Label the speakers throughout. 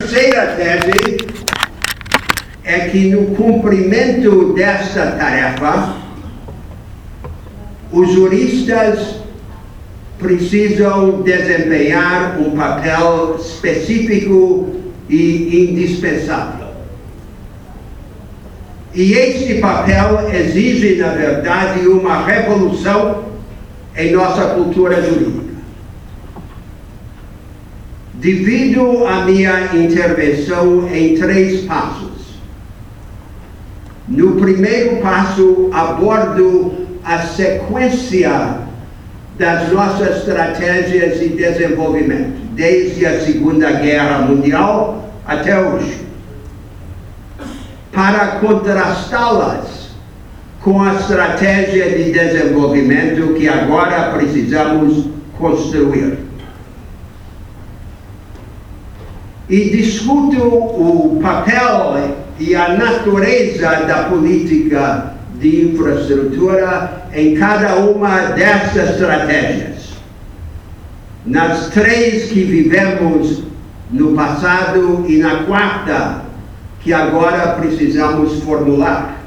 Speaker 1: terceira tese é que no cumprimento desta tarefa, os juristas precisam desempenhar um papel específico e indispensável. E este papel exige, na verdade, uma revolução em nossa cultura jurídica. Divido a minha intervenção em 3 passos. No primeiro passo, abordo a sequência das nossas estratégias de desenvolvimento, desde a Segunda Guerra Mundial até hoje, para contrastá-las com a estratégia de desenvolvimento que agora precisamos construir. E discuto o papel e a natureza da política de infraestrutura em cada uma dessas estratégias. Nas 3 que vivemos no passado e na 4ª, que agora precisamos formular.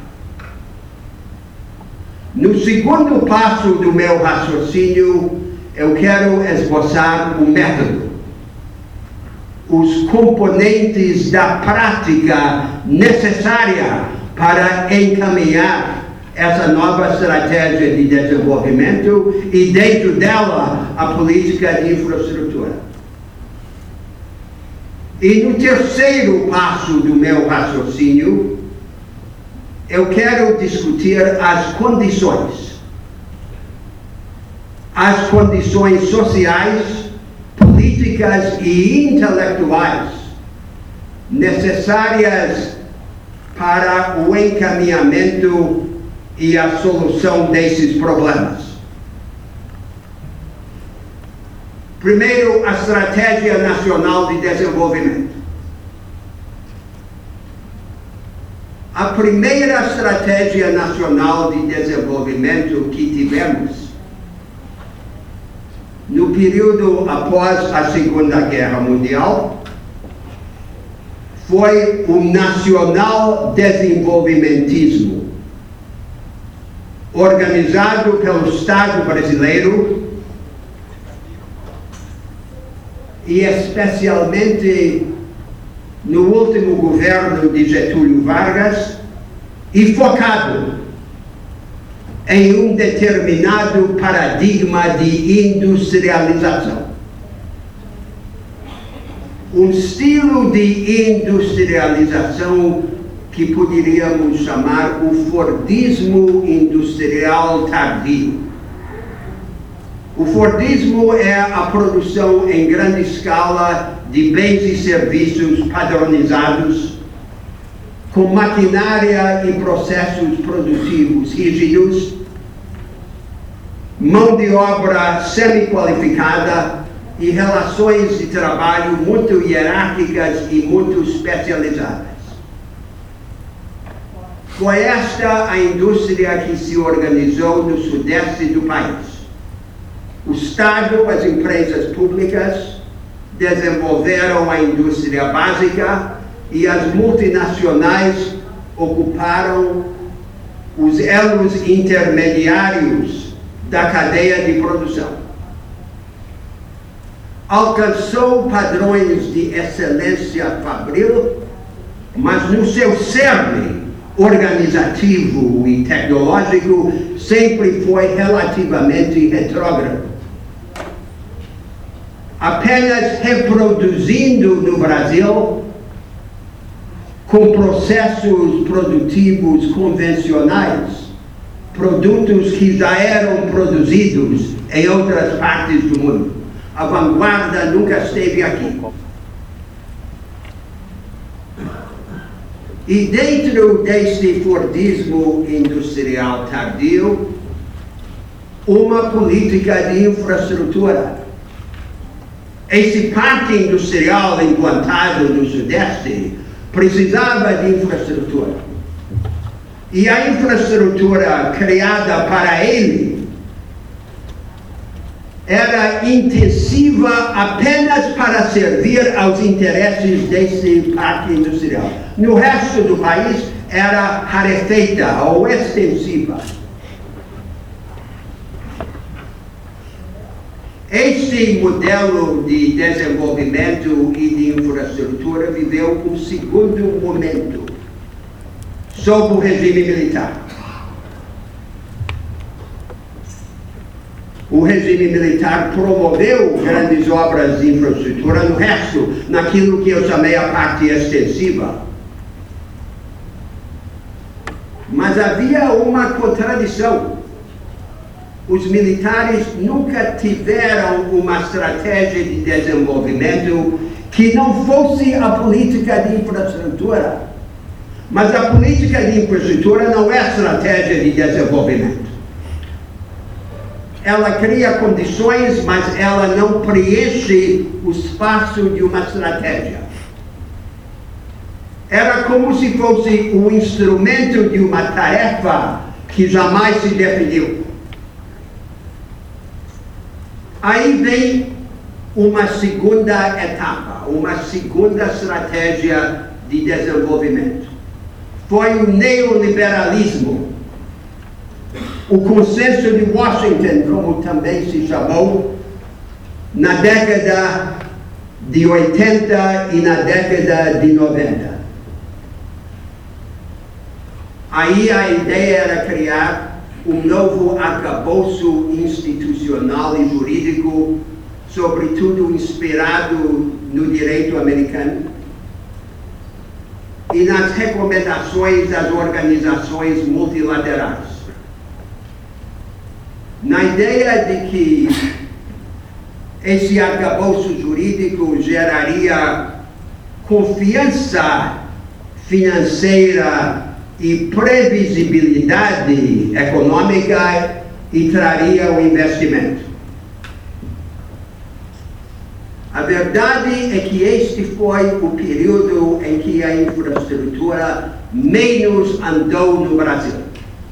Speaker 1: No segundo passo do meu raciocínio, eu quero esboçar o método, os componentes da prática necessária para encaminhar essa nova estratégia de desenvolvimento e, dentro dela, a política de infraestrutura. E no terceiro passo do meu raciocínio, eu quero discutir as condições sociais, políticas e intelectuais necessárias para o encaminhamento e a solução desses problemas. Primeiro, a Estratégia Nacional de Desenvolvimento. A primeira Estratégia Nacional de Desenvolvimento que tivemos no período após a Segunda Guerra Mundial foi o nacional desenvolvimentismo, organizado pelo Estado brasileiro e especialmente no último governo de Getúlio Vargas e focado em um determinado paradigma de industrialização. Um estilo de industrialização que poderíamos chamar o Fordismo industrial tardio. O Fordismo é a produção em grande escala de bens e serviços padronizados, com maquinária e processos produtivos rígidos, mão de obra semi-qualificada e relações de trabalho muito hierárquicas e muito especializadas. Foi esta a indústria que se organizou no sudeste do país. O Estado, as empresas públicas, desenvolveram a indústria básica e as multinacionais ocuparam os elos intermediários da cadeia de produção. Alcançou padrões de excelência fabril, mas no seu cerne organizativo e tecnológico sempre foi relativamente retrógrado. Apenas reproduzindo no Brasil, com processos produtivos convencionais, produtos que já eram produzidos em outras partes do mundo. A vanguarda nunca esteve aqui. E dentro deste Fordismo industrial tardio, uma política de infraestrutura. Esse parque industrial implantado no Sudeste precisava de infraestrutura. E a infraestrutura criada para ele era intensiva apenas para servir aos interesses desse parque industrial. No resto do país, era rarefeita ou extensiva. Este modelo de desenvolvimento e de infraestrutura viveu um segundo momento sob o regime militar. O regime militar promoveu grandes obras de infraestrutura no resto, naquilo que eu chamei a parte extensiva. Mas havia uma contradição. Os militares nunca tiveram uma estratégia de desenvolvimento que não fosse a política de infraestrutura. Mas a política de infraestrutura não é estratégia de desenvolvimento. Ela cria condições, mas ela não preenche o espaço de uma estratégia. Era como se fosse um instrumento de uma tarefa que jamais se definiu. Aí vem uma segunda etapa, uma segunda estratégia de desenvolvimento. Foi o neoliberalismo. O consenso de Washington, como também se chamou, na década de 80 e na década de 90. Aí a ideia era criar um novo arcabouço institucional e jurídico, sobretudo inspirado no direito americano, e nas recomendações das organizações multilaterais. Na ideia de que esse arcabouço jurídico geraria confiança financeira e previsibilidade econômica e traria o investimento. A verdade é que este foi o período em que a infraestrutura menos andou no Brasil.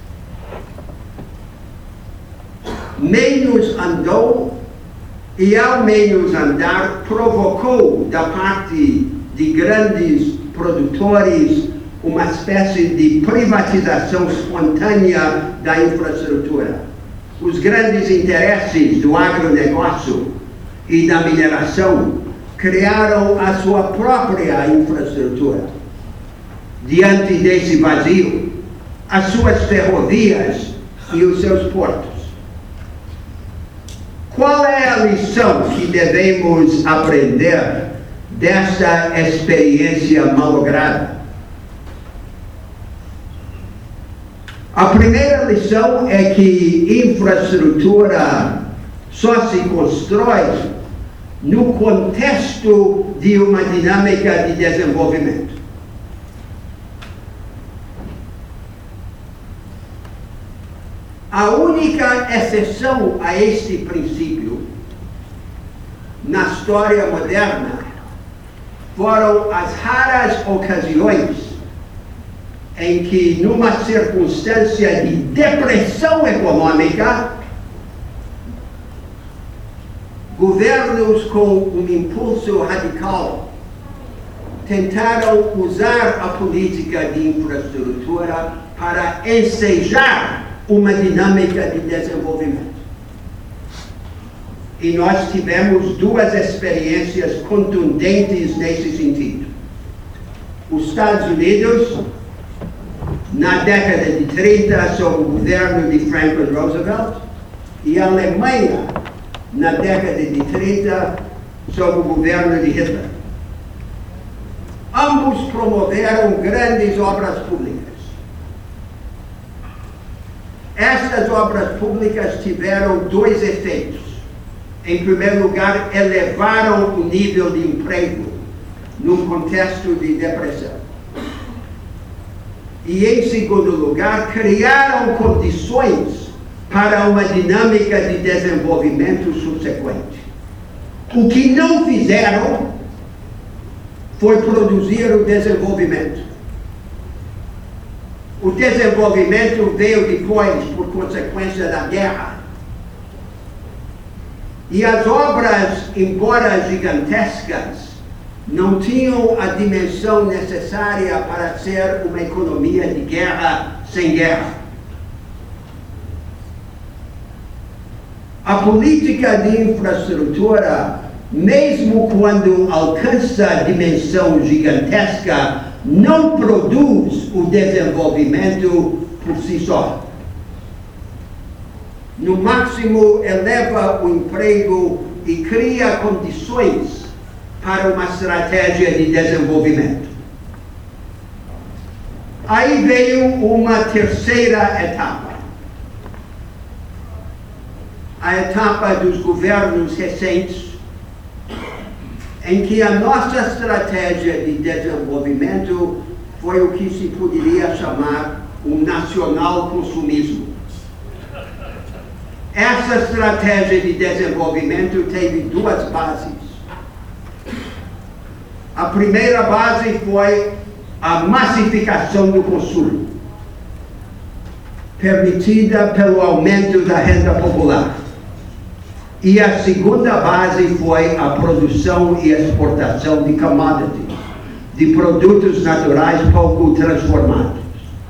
Speaker 1: Menos andou e, ao menos andar, provocou da parte de grandes produtores uma espécie de privatização espontânea da infraestrutura. Os grandes interesses do agronegócio e da mineração criaram a sua própria infraestrutura. Diante desse vazio, as suas ferrovias e os seus portos. Qual é a lição que devemos aprender desta experiência malograda? A primeira lição é que infraestrutura só se constrói no contexto de uma dinâmica de desenvolvimento. A única exceção a este princípio na história moderna foram as raras ocasiões em que, numa circunstância de depressão econômica, governos com um impulso radical tentaram usar a política de infraestrutura para ensejar uma dinâmica de desenvolvimento. E nós tivemos duas experiências contundentes nesse sentido. Os Estados Unidos, na década de 30, sob o governo de Franklin Roosevelt, e a Alemanha, na década de 30, sob o governo de Hitler. Ambos promoveram grandes obras públicas. Estas obras públicas tiveram dois efeitos. Em primeiro lugar, elevaram o nível de emprego num contexto de depressão. E, em segundo lugar, criaram condições para uma dinâmica de desenvolvimento subsequente. O que não fizeram foi produzir o desenvolvimento. O desenvolvimento veio depois por consequência da guerra. E as obras, embora gigantescas, não tinham a dimensão necessária para ser uma economia de guerra sem guerra. A política de infraestrutura, mesmo quando alcança dimensão gigantesca, não produz o desenvolvimento por si só. No máximo, eleva o emprego e cria condições para uma estratégia de desenvolvimento. Aí veio uma terceira etapa. A etapa dos governos recentes, em que a nossa estratégia de desenvolvimento foi o que se poderia chamar um nacional-consumismo. Essa estratégia de desenvolvimento teve duas bases. A primeira base foi a massificação do consumo, permitida pelo aumento da renda popular. E a segunda base foi a produção e exportação de commodities, de produtos naturais pouco transformados.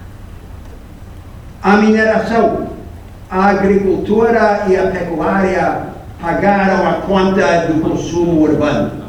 Speaker 1: A mineração, a agricultura e a pecuária pagaram a conta do consumo urbano.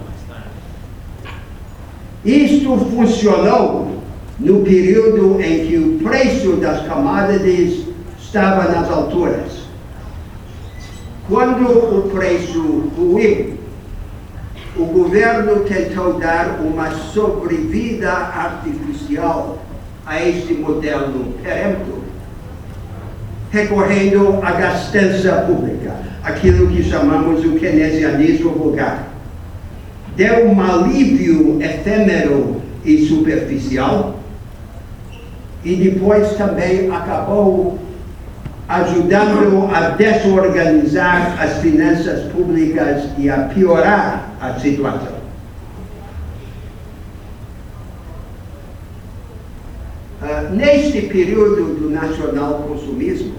Speaker 1: Isto funcionou no período em que o preço das commodities estava nas alturas. Quando o preço ruiu, o governo tentou dar uma sobrevida artificial a este modelo perempto, recorrendo à gastança pública, aquilo que chamamos o keynesianismo vulgar. Deu um alívio efêmero e superficial, e depois também acabou ajudando a desorganizar as finanças públicas e a piorar a situação. Neste período do nacional-consumismo,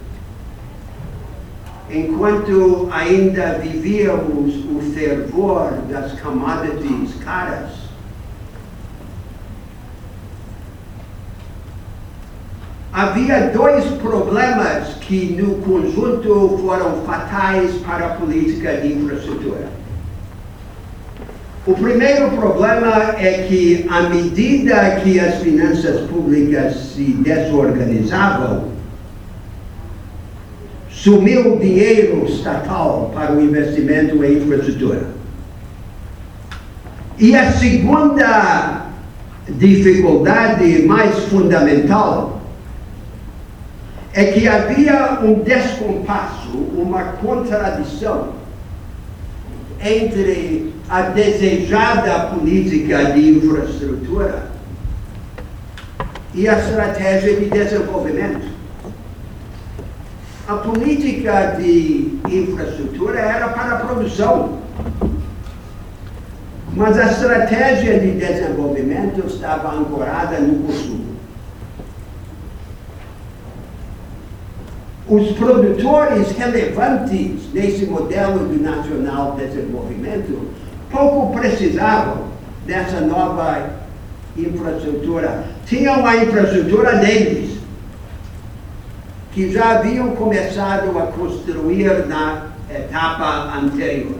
Speaker 1: enquanto ainda vivíamos o fervor das commodities caras, havia dois problemas que, no conjunto, foram fatais para a política de infraestrutura. O primeiro problema é que, à medida que as finanças públicas se desorganizavam, sumiu o dinheiro estatal para o investimento em infraestrutura. E a segunda dificuldade mais fundamental é que havia um descompasso, uma contradição entre a desejada política de infraestrutura e a estratégia de desenvolvimento. A política de infraestrutura era para a produção, mas a estratégia de desenvolvimento estava ancorada no consumo. Os produtores relevantes nesse modelo de nacional desenvolvimento pouco precisavam dessa nova infraestrutura. Tinham a infraestrutura deles, que já haviam começado a construir na etapa anterior.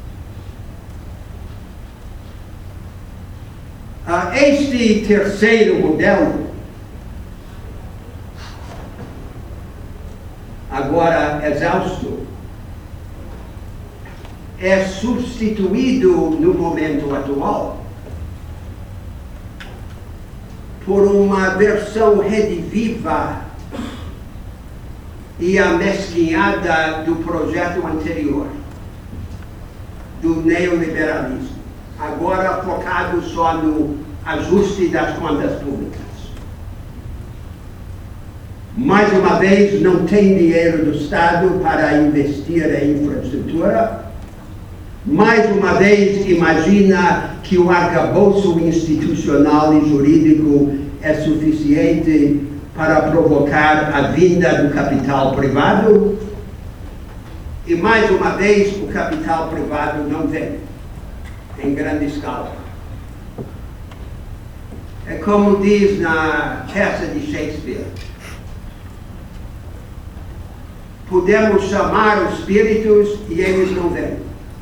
Speaker 1: Este terceiro modelo, agora exausto, é substituído no momento atual por uma versão rediviva e amesquinhada do projeto anterior, do neoliberalismo, agora focado só no ajuste das contas públicas. Mais uma vez, não tem dinheiro do Estado para investir em infraestrutura. Mais uma vez, imagina que o arcabouço institucional e jurídico é suficiente para provocar a vinda do capital privado. E mais uma vez, o capital privado não vem em grande escala. É como diz na peça de Shakespeare: podemos chamar os espíritos e eles não vêm.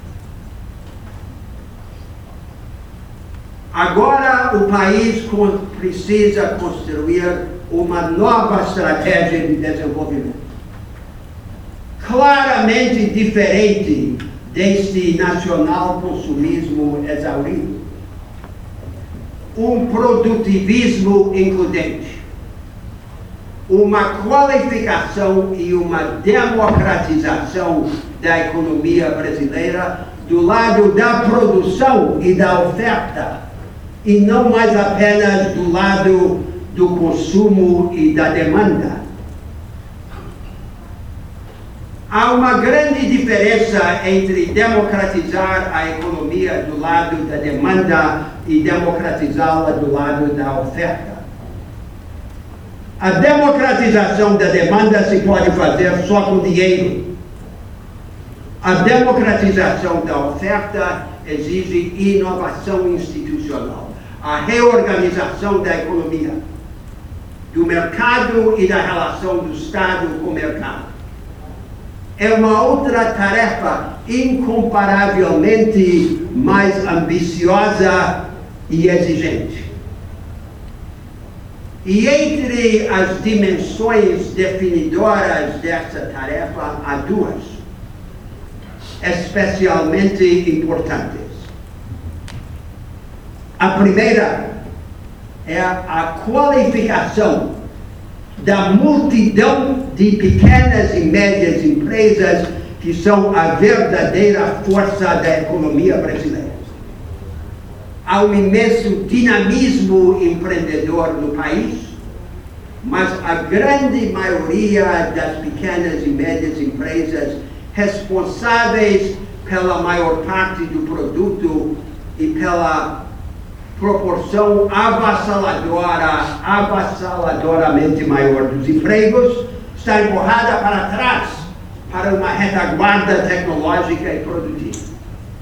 Speaker 1: Agora o país precisa construir uma nova estratégia de desenvolvimento, claramente diferente deste nacional consumismo exaurido. Um produtivismo includente, uma qualificação e uma democratização da economia brasileira do lado da produção e da oferta, e não mais apenas do lado do consumo e da demanda. Há uma grande diferença entre democratizar a economia do lado da demanda e democratizá-la do lado da oferta. A democratização da demanda se pode fazer só com dinheiro. A democratização da oferta exige inovação institucional, a reorganização da economia, do mercado e da relação do Estado com o mercado. É uma outra tarefa incomparavelmente mais ambiciosa e exigente. E entre as dimensões definidoras dessa tarefa há duas, especialmente importantes. A primeira é a qualificação da multidão de pequenas e médias empresas que são a verdadeira força da economia brasileira. Há um imenso dinamismo empreendedor no país, mas a grande maioria das pequenas e médias empresas responsáveis pela maior parte do produto e pela proporção avassaladoramente maior dos empregos, está empurrada para trás, para uma retaguarda tecnológica e produtiva.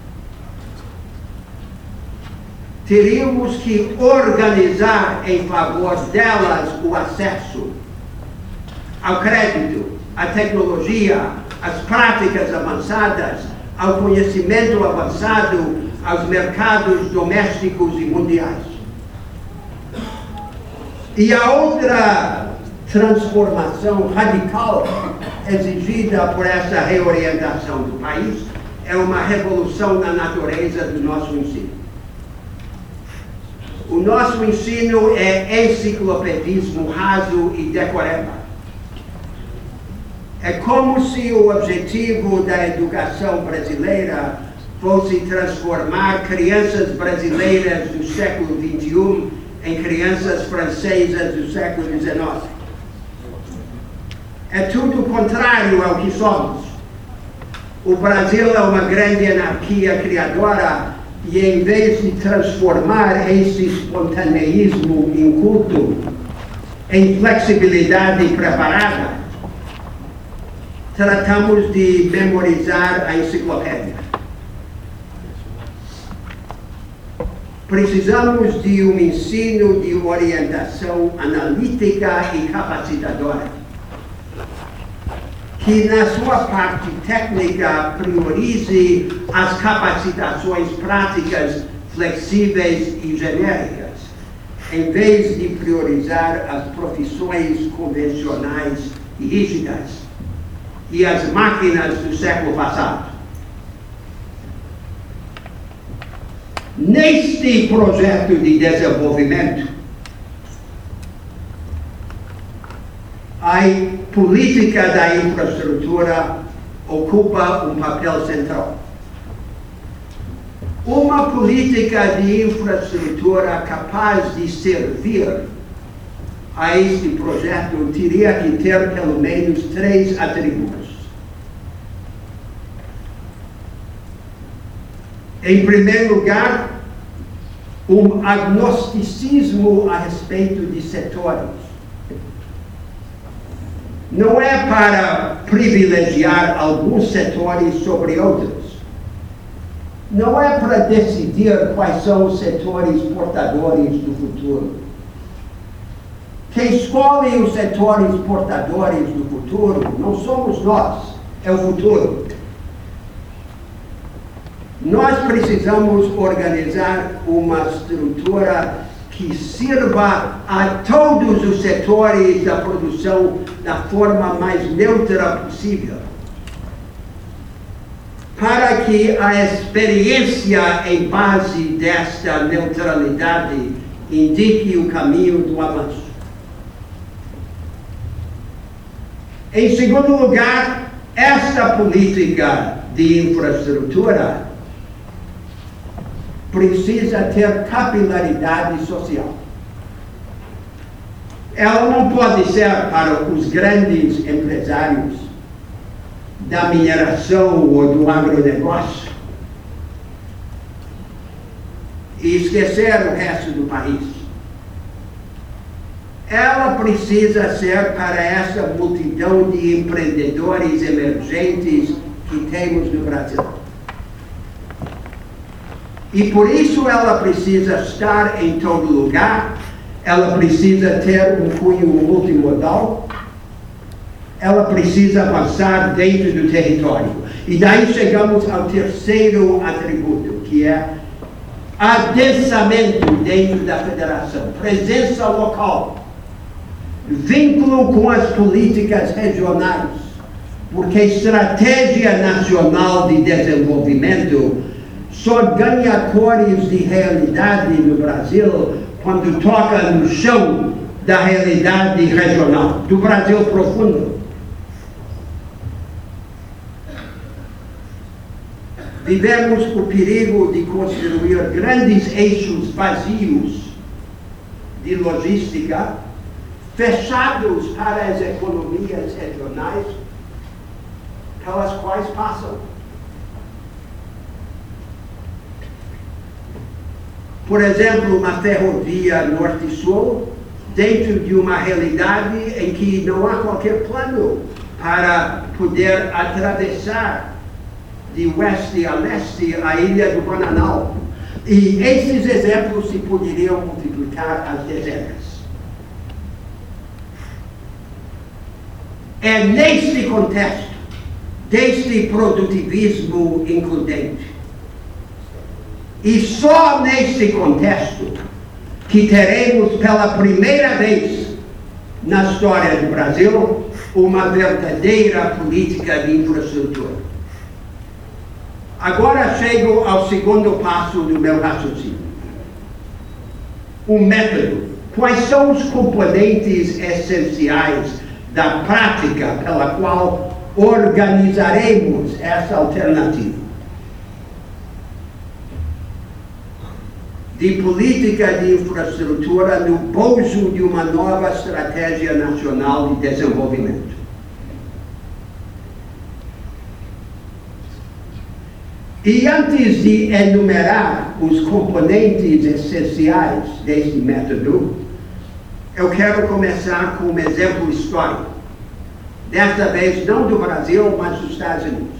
Speaker 1: Teríamos que organizar em favor delas o acesso ao crédito, à tecnologia, às práticas avançadas, ao conhecimento avançado, aos mercados domésticos e mundiais. E a outra transformação radical exigida por essa reorientação do país é uma revolução na natureza do nosso ensino. O nosso ensino é enciclopedismo raso e decoreba. É como se o objetivo da educação brasileira fosse transformar crianças brasileiras do século XXI em crianças francesas do século XIX. É tudo o contrário ao que somos. O Brasil é uma grande anarquia criadora e, em vez de transformar esse espontaneísmo inculto em flexibilidade preparada, tratamos de memorizar a enciclopédia. Precisamos de um ensino de orientação analítica e capacitadora, que na sua parte técnica priorize as capacitações práticas flexíveis e genéricas, em vez de priorizar as profissões convencionais e rígidas e as máquinas do século passado. Neste projeto de desenvolvimento, a política da infraestrutura ocupa um papel central. Uma política de infraestrutura capaz de servir a este projeto teria que ter pelo menos 3 atributos. Em primeiro lugar, um agnosticismo a respeito de setores. não é para privilegiar alguns setores sobre outros. Não é para decidir quais são os setores portadores do futuro. Quem escolhe os setores portadores do futuro não somos nós, é o futuro. Nós precisamos organizar uma estrutura que sirva a todos os setores da produção da forma mais neutra possível, para que a experiência em base desta neutralidade indique o caminho do avanço. Em segundo lugar, esta política de infraestrutura precisa ter capilaridade social. Ela não pode ser para os grandes empresários da mineração ou do agronegócio e esquecer o resto do país. Ela precisa ser para essa multidão de empreendedores emergentes que temos no Brasil. E por isso ela precisa estar em todo lugar, ela precisa ter um cunho multimodal, ela precisa avançar dentro do território. E daí chegamos ao terceiro atributo, que é adensamento dentro da federação, presença local, vínculo com as políticas regionais, porque estratégia nacional de desenvolvimento só ganha cores de realidade no Brasil quando toca no chão da realidade regional, do Brasil profundo. Vivemos o perigo de construir grandes eixos vazios de logística, fechados para as economias regionais pelas quais passam. Por exemplo, uma ferrovia norte-sul, dentro de uma realidade em que não há qualquer plano para poder atravessar de oeste a leste a ilha do Bananal. E esses exemplos se poderiam multiplicar às dezenas. É neste contexto, deste produtivismo includente, e só neste contexto que teremos pela primeira vez na história do Brasil uma verdadeira política de infraestrutura. Agora chego ao segundo passo do meu raciocínio. O método. Quais são os componentes essenciais da prática pela qual organizaremos essa alternativa de política de infraestrutura no bojo de uma nova estratégia nacional de desenvolvimento? E antes de enumerar os componentes essenciais deste método, eu quero começar com um exemplo histórico. Desta vez não do Brasil, mas dos Estados Unidos.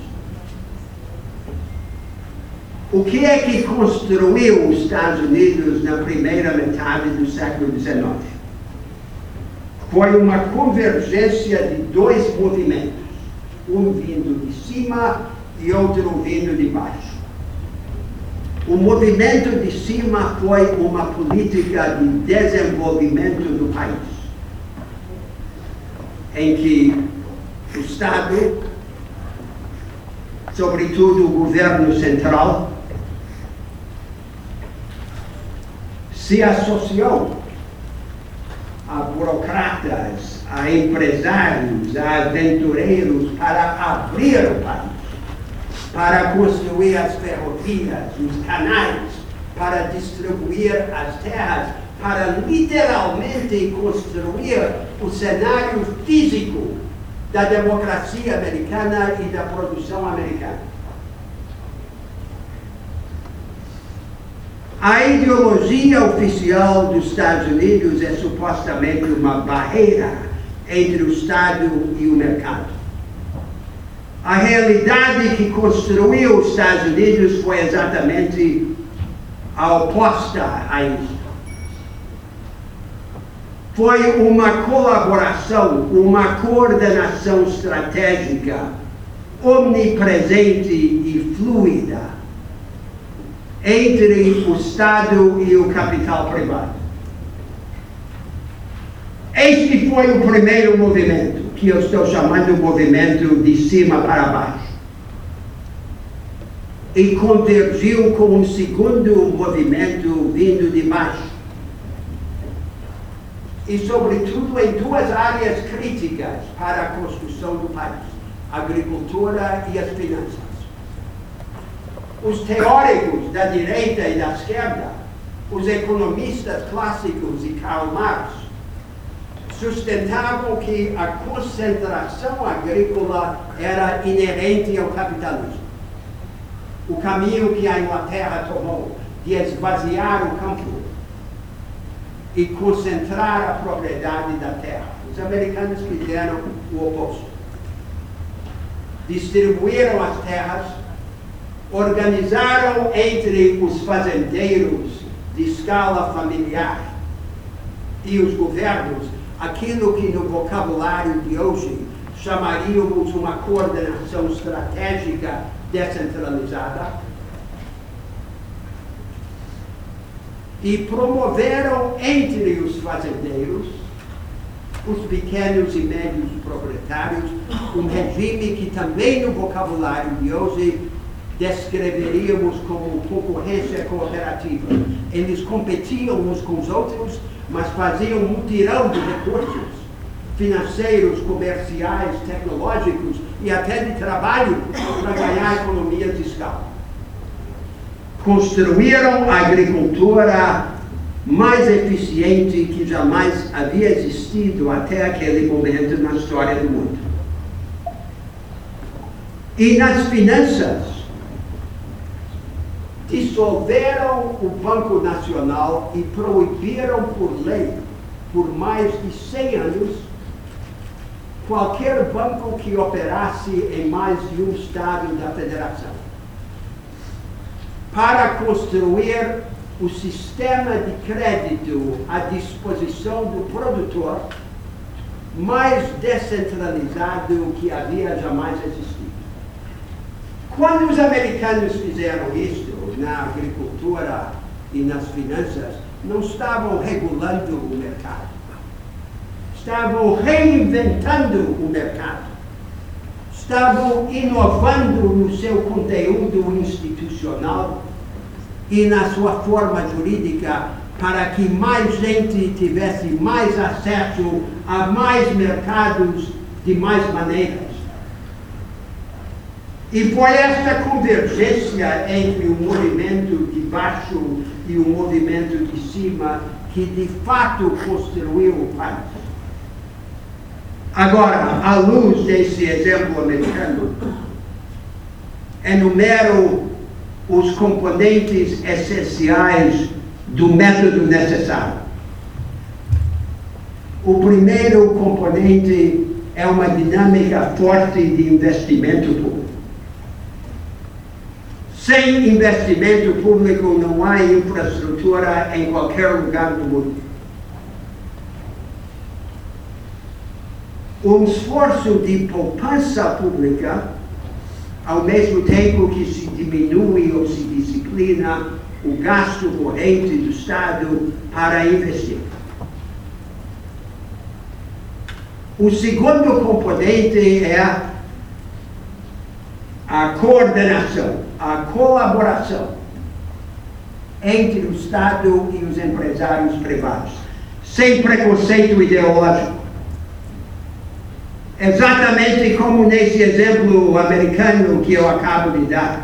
Speaker 1: O que é que construiu os Estados Unidos na primeira metade do século XIX? Foi uma convergência de dois movimentos, um vindo de cima e outro vindo de baixo. O movimento de cima foi uma política de desenvolvimento do país, em que o Estado, sobretudo o governo central, se associou a burocratas, a empresários, a aventureiros para abrir o país, para construir as ferrovias, os canais, para distribuir as terras, para literalmente construir o cenário físico da democracia americana e da produção americana. A ideologia oficial dos Estados Unidos é supostamente uma barreira entre o Estado e o mercado. A realidade que construiu os Estados Unidos foi exatamente a oposta a isso. Foi uma colaboração, uma coordenação estratégica omnipresente e fluida entre o Estado e o capital privado. Este foi o primeiro movimento, que eu estou chamando de movimento de cima para baixo. E convergiu com um segundo movimento vindo de baixo. E, sobretudo, em duas áreas críticas para a construção do país: a agricultura e as finanças. Os teóricos da direita e da esquerda, os economistas clássicos e Karl Marx, sustentavam que a concentração agrícola era inerente ao capitalismo. O caminho que a Inglaterra tomou de esvaziar o campo e concentrar a propriedade da terra. Os americanos fizeram o oposto. Distribuíram as terras, organizaram entre os fazendeiros de escala familiar e os governos aquilo que no vocabulário de hoje chamaríamos uma coordenação estratégica descentralizada, e promoveram entre os fazendeiros, os pequenos e médios proprietários, um regime que também no vocabulário de hoje descreveríamos como concorrência cooperativa. Eles competiam uns com os outros, mas faziam um mutirão de recursos financeiros, comerciais, tecnológicos e até de trabalho para ganhar economias de escala. Construíram a agricultura mais eficiente que jamais havia existido até aquele momento na história do mundo. E nas finanças, dissolveram o Banco Nacional e proibiram por lei, por mais de 100 anos, qualquer banco que operasse em mais de um estado da federação, para construir o sistema de crédito à disposição do produtor mais descentralizado que havia jamais existido. Quando os americanos fizeram isto na agricultura e nas finanças, não estavam regulando o mercado. Estavam reinventando o mercado. Estavam inovando no seu conteúdo institucional e na sua forma jurídica para que mais gente tivesse mais acesso a mais mercados de mais maneiras. E foi esta convergência entre o movimento de baixo e o movimento de cima que de fato construiu o país. Agora, à luz desse exemplo americano, enumero os componentes essenciais do método necessário. O primeiro componente é uma dinâmica forte de investimento público. Sem investimento público não há infraestrutura em qualquer lugar do mundo. Um esforço de poupança pública, ao mesmo tempo que se diminui ou se disciplina o gasto corrente do Estado para investir. O segundo componente é a coordenação, a colaboração entre o Estado e os empresários privados, sem preconceito ideológico. Exatamente como nesse exemplo americano que eu acabo de dar.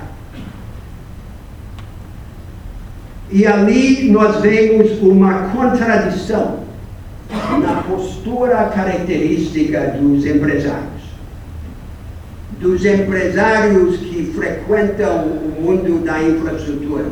Speaker 1: E ali nós vemos uma contradição na postura característica dos empresários. Dos empresários que frequentam o mundo da infraestrutura.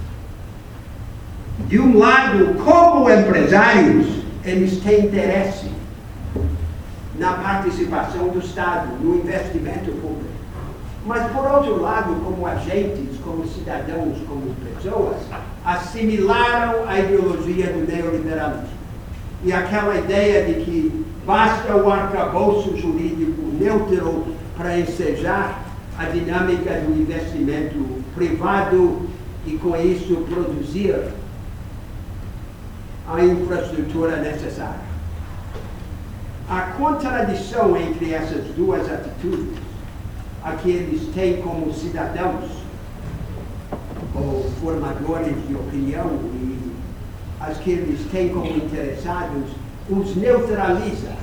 Speaker 1: De um lado, como empresários, eles têm interesse na participação do Estado, no investimento público. Mas, por outro lado, como agentes, como cidadãos, como pessoas, assimilaram a ideologia do neoliberalismo. E aquela ideia de que basta o arcabouço jurídico neutro para ensejar a dinâmica do investimento privado e, com isso, produzir a infraestrutura necessária. A contradição entre essas duas atitudes, a que eles têm como cidadãos ou formadores de opinião e as que eles têm como interessados, os neutraliza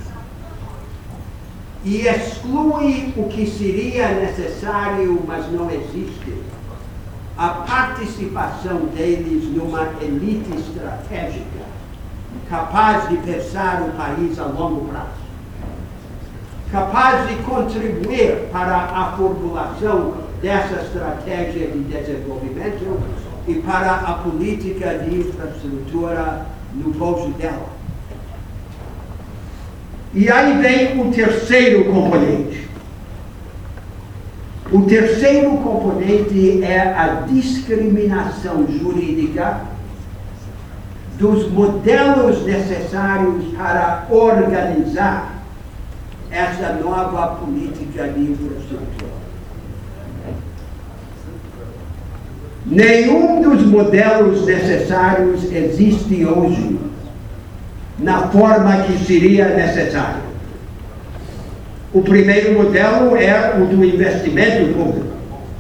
Speaker 1: e exclui o que seria necessário, mas não existe, a participação deles numa elite estratégica capaz de pensar o país a longo prazo, capaz de contribuir para a formulação dessa estratégia de desenvolvimento e para a política de infraestrutura no bolso dela. E aí vem o terceiro componente. O terceiro componente é a discriminação jurídica dos modelos necessários para organizar essa nova política de infraestrutura. Nenhum dos modelos necessários existe hoje na forma que seria necessário. O primeiro modelo é o do investimento público.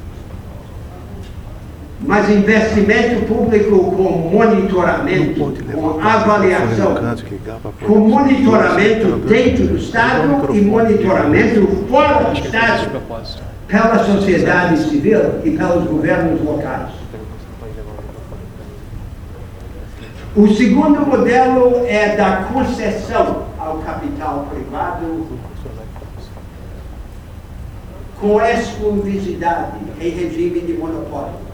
Speaker 1: Mas investimento público com monitoramento, com avaliação, com monitoramento dentro do Estado e monitoramento fora do Estado, pela sociedade civil e pelos governos locais. O segundo modelo é da concessão ao capital privado com exclusividade em regime de monopólio.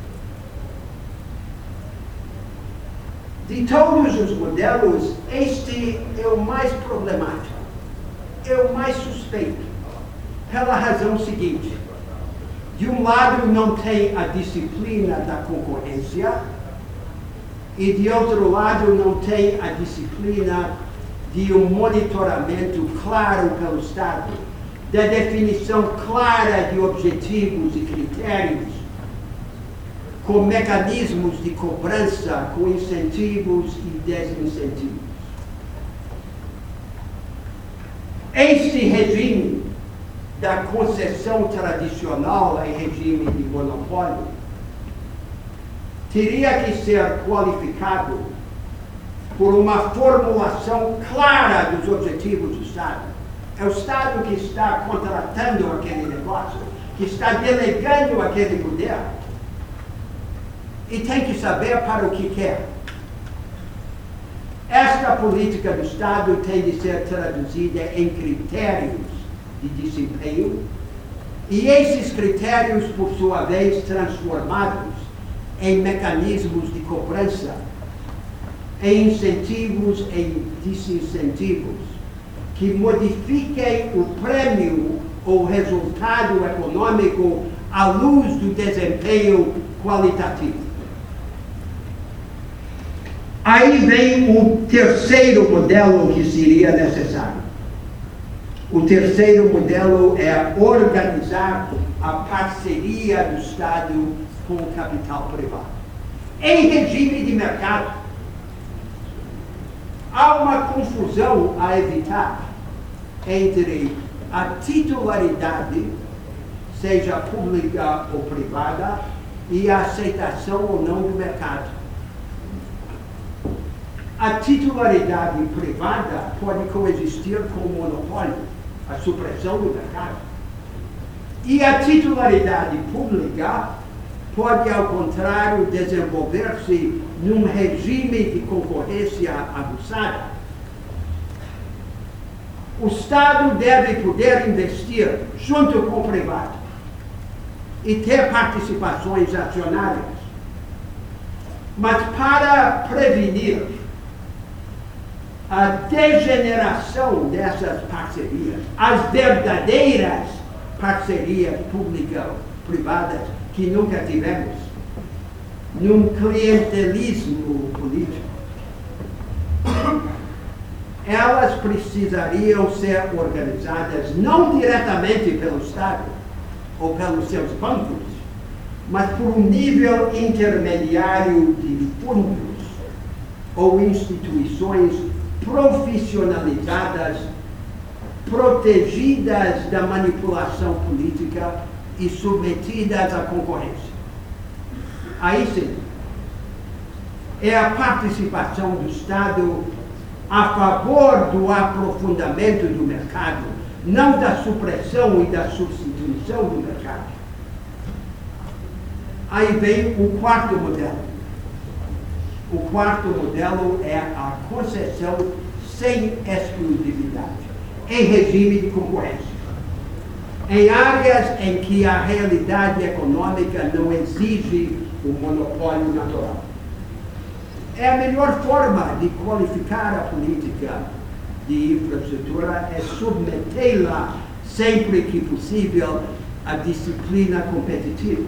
Speaker 1: De todos os modelos, este é o mais problemático, é o mais suspeito, pela razão seguinte: de um lado não tem a disciplina da concorrência e de outro lado não tem a disciplina de um monitoramento claro pelo Estado, da definição clara de objetivos e critérios, com mecanismos de cobrança, com incentivos e desincentivos. Este regime da concessão tradicional em regime de monopólio teria que ser qualificado por uma formulação clara dos objetivos do Estado. É o Estado que está contratando aquele negócio, que está delegando aquele poder, e tem que saber para o que quer. Esta política do Estado tem de ser traduzida em critérios de desempenho, e esses critérios, por sua vez, transformados em mecanismos de cobrança, em incentivos, em desincentivos, que modifiquem o prêmio ou resultado econômico à luz do desempenho qualitativo. Aí vem o terceiro modelo que seria necessário. O terceiro modelo é organizar a parceria do Estado com o capital privado, em regime de mercado. Há uma confusão a evitar entre a titularidade, seja pública ou privada, e a aceitação ou não do mercado. A titularidade privada pode coexistir com o monopólio, a supressão do mercado. E a titularidade pública pode, ao contrário, desenvolver-se num regime de concorrência abusada. O Estado deve poder investir junto com o privado e ter participações acionárias. Mas para prevenir a degeneração dessas parcerias, as verdadeiras parcerias público-privadas que nunca tivemos, num clientelismo político. Elas precisariam ser organizadas não diretamente pelo Estado ou pelos seus bancos, mas por um nível intermediário de fundos ou instituições profissionalizadas, protegidas da manipulação política e submetidas à concorrência. Aí sim, é a participação do Estado a favor do aprofundamento do mercado, não da supressão e da substituição do mercado. Aí vem o quarto modelo. O quarto modelo é a concessão sem exclusividade, em regime de concorrência, em áreas em que a realidade econômica não exige o monopólio natural. É a melhor forma de qualificar a política de infraestrutura, é submetê-la, sempre que possível, à disciplina competitiva.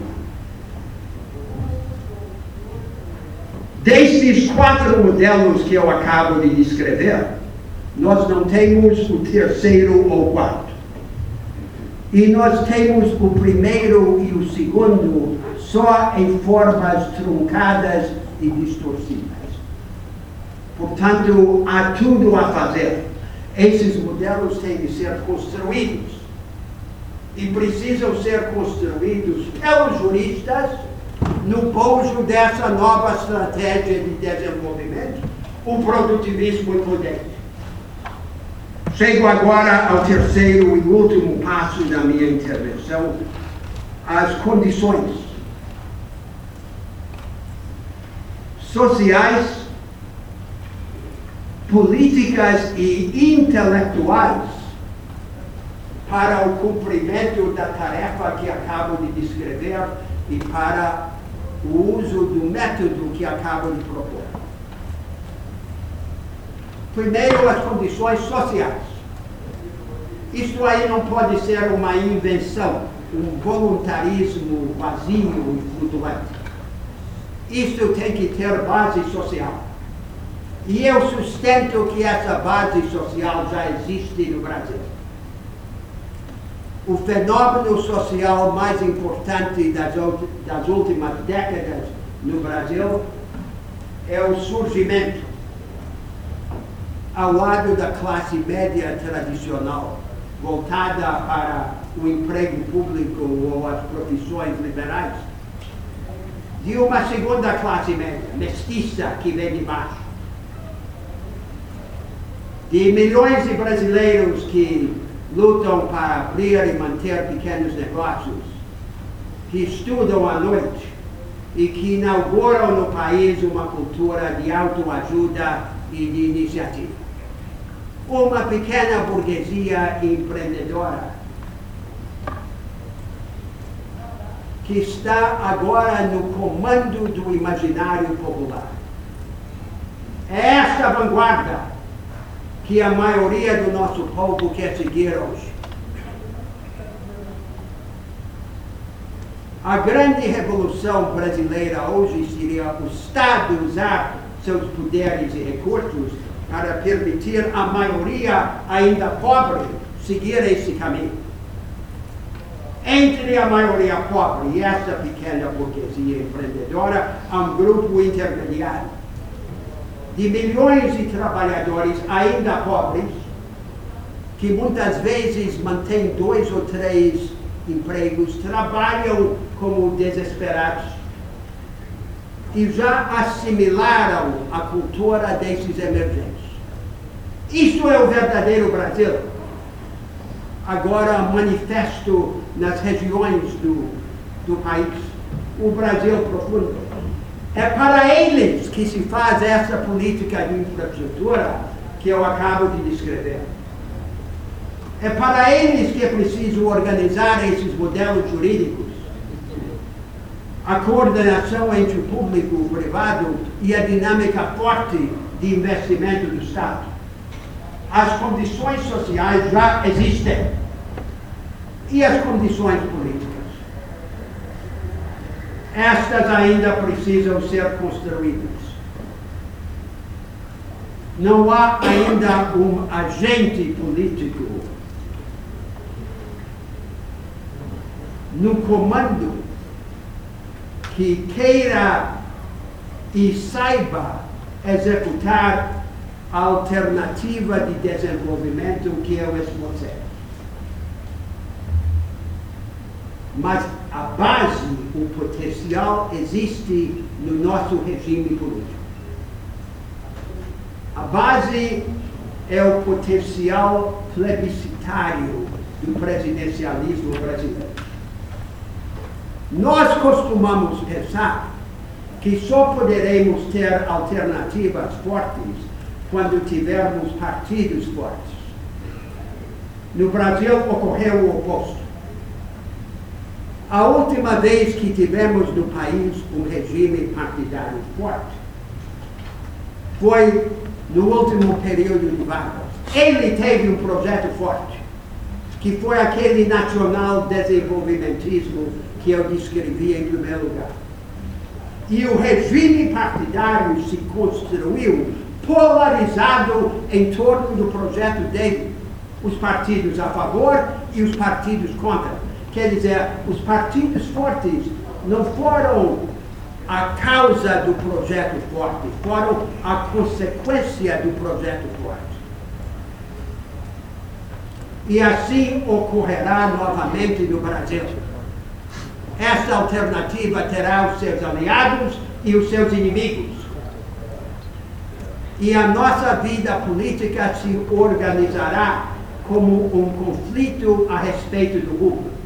Speaker 1: Desses quatro modelos que eu acabo de descrever, nós não temos o terceiro ou quarto. E nós temos o primeiro e o segundo só em formas truncadas e distorcidas. Portanto, há tudo a fazer. Esses modelos têm de ser construídos. E precisam ser construídos pelos juristas no bojo dessa nova estratégia de desenvolvimento, o produtivismo imprudente. Chego agora ao terceiro e último passo da minha intervenção, as condições sociais, políticas e intelectuais para o cumprimento da tarefa que acabo de descrever e para o uso do método que acabo de propor. Primeiro, as condições sociais. Isto aí não pode ser uma invenção, um voluntarismo vazio e flutuante. Isto tem que ter base social. E eu sustento que essa base social já existe no Brasil. O fenômeno social mais importante das últimas décadas no Brasil é o surgimento, ao lado da classe média tradicional, voltada para o emprego público ou as profissões liberais, de uma segunda classe média, mestiça, que vem de baixo. De milhões de brasileiros que lutam para abrir e manter pequenos negócios, que estudam à noite e que inauguram no país uma cultura de autoajuda e de iniciativa. Uma pequena burguesia empreendedora que está agora no comando do imaginário popular. É esta vanguarda que a maioria do nosso povo quer seguir hoje. A grande revolução brasileira hoje seria o Estado usar seus poderes e recursos para permitir à maioria ainda pobre seguir esse caminho. Entre a maioria pobre e essa pequena burguesia empreendedora, há um grupo intermediário de milhões de trabalhadores ainda pobres, que muitas vezes mantêm 2 ou 3 empregos, trabalham como desesperados e já assimilaram a cultura desses emergentes. Isso é o verdadeiro Brasil. Agora manifesto nas regiões do país, o Brasil profundo. É para eles que se faz essa política de infraestrutura que eu acabo de descrever. É para eles que é preciso organizar esses modelos jurídicos. A coordenação entre o público e o privado e a dinâmica forte de investimento do Estado. as condições sociais já existem. E as condições políticas? Estas ainda precisam ser construídas. Não há ainda um agente político no comando que queira e saiba executar a alternativa de desenvolvimento que eu esbocei. Mas a base, o potencial existe no nosso regime político. A base é o potencial plebiscitário do presidencialismo brasileiro. Nós costumamos pensar que só poderemos ter alternativas fortes quando tivermos partidos fortes. No Brasil ocorreu o oposto. A última vez que tivemos no país um regime partidário forte foi no último período de Vargas. Ele teve um projeto forte, que foi aquele nacional desenvolvimentismo que eu descrevi em primeiro lugar. E o regime partidário se construiu polarizado em torno do projeto dele. Os partidos a favor e os partidos contra. Quer dizer, os partidos fortes não foram a causa do projeto forte, foram a consequência do projeto forte. E assim ocorrerá novamente no Brasil. Esta alternativa terá os seus aliados e os seus inimigos. E a nossa vida política se organizará como um conflito a respeito do mundo.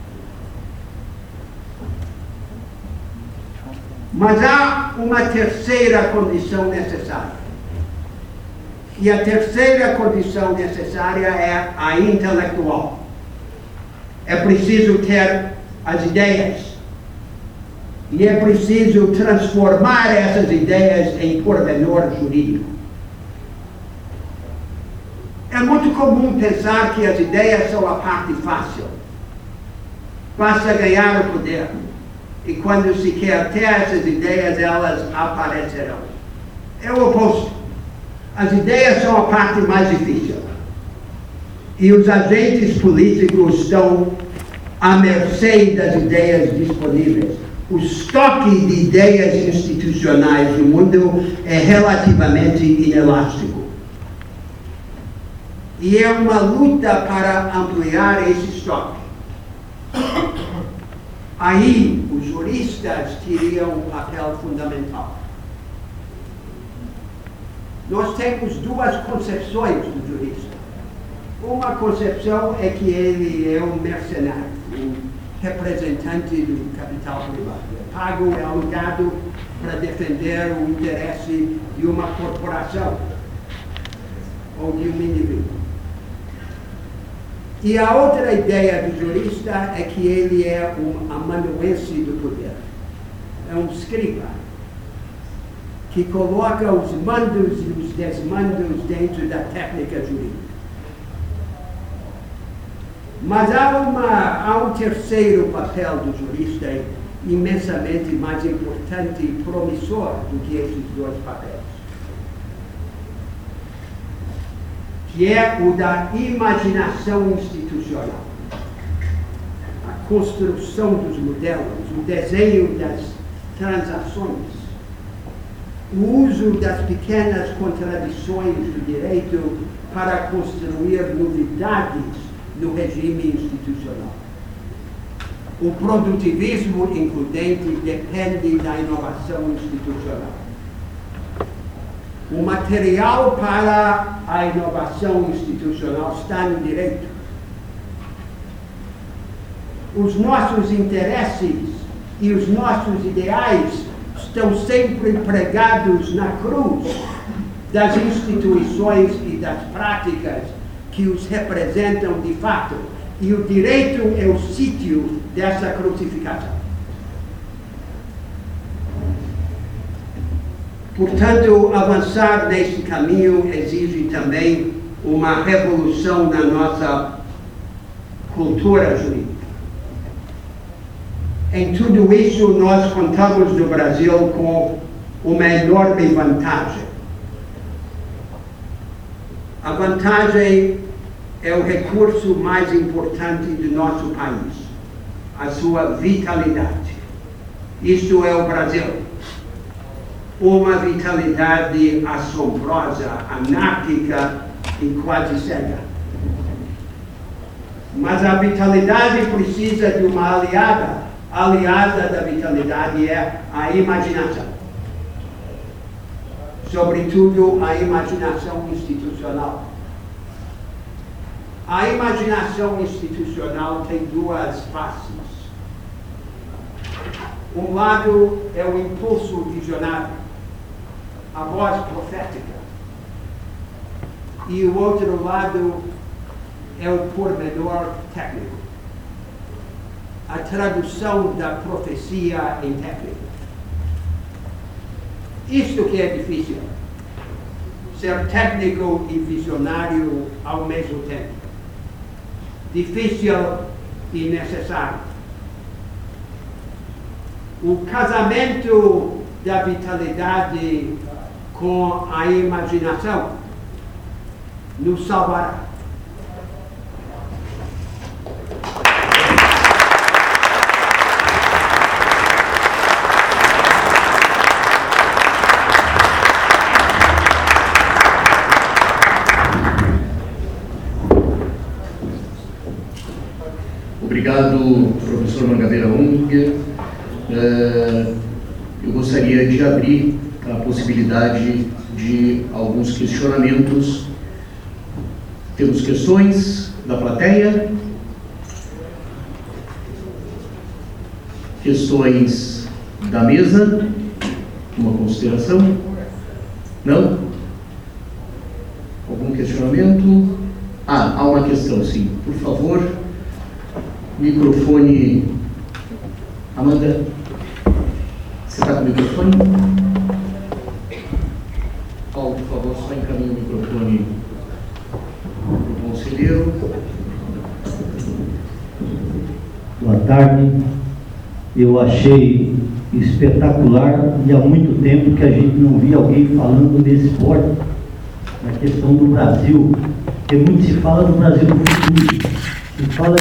Speaker 1: Mas há uma terceira condição necessária. E a terceira condição necessária é a intelectual. É preciso ter as ideias. E é preciso transformar essas ideias em pormenor jurídico. É muito comum pensar que as ideias são a parte fácil. Basta ganhar o poder. E quando se quer ter essas ideias, elas aparecerão. É o oposto. As ideias são a parte mais difícil. E os agentes políticos estão à mercê das ideias disponíveis. O estoque de ideias institucionais no mundo é relativamente inelástico. E é uma luta para ampliar esse estoque. Aí, os juristas teriam um papel fundamental. Nós temos duas concepções do jurista. Uma concepção é que ele é um mercenário, um representante do capital privado. É pago, é alugado para defender o interesse de uma corporação ou de um indivíduo. E a outra ideia do jurista é que ele é um amanuense do poder. É um escriba, que coloca os mandos e os desmandos dentro da técnica jurídica. Mas há um terceiro papel do jurista imensamente mais importante e promissor do que esses dois papéis, que é o da imaginação institucional, a construção dos modelos, o desenho das transações, o uso das pequenas contradições do direito para construir novidades no regime institucional. O produtivismo includente depende da inovação institucional. O material para a inovação institucional está no direito. Os nossos interesses e os nossos ideais estão sempre pregados na cruz das instituições e das práticas que os representam de fato. E o direito é o sítio dessa crucificação. Portanto, avançar neste caminho exige também uma revolução na nossa cultura jurídica. Em tudo isso, nós contamos no Brasil com uma enorme vantagem. A vantagem é o recurso mais importante do nosso país, a sua vitalidade. Isto é o Brasil. Uma vitalidade assombrosa, anárquica e quase cega. Mas a vitalidade precisa de uma aliada. A aliada da vitalidade é a imaginação. Sobretudo, a imaginação institucional. A imaginação institucional tem duas faces. Um lado é o impulso visionário, a voz profética. E o outro lado é o pormenor técnico, a tradução da profecia em técnica. Isto que é difícil, ser técnico e visionário ao mesmo tempo. Difícil e necessário. O casamento da vitalidade com a imaginação nos salvará.
Speaker 2: Obrigado, professor Mangabeira Unger. Eu gostaria de abrir a possibilidade de alguns questionamentos. Temos questões da plateia? Questões da mesa? Uma consideração? Não? Algum questionamento? Há uma questão, sim. Por favor, microfone. Amanda, você está com o microfone? Paulo, por favor, só encaminhe o microfone para o conselheiro.
Speaker 3: Boa tarde. Eu achei espetacular e há muito tempo que a gente não via alguém falando desse esporte, na questão do Brasil, porque muito se fala do Brasil no futuro. Se fala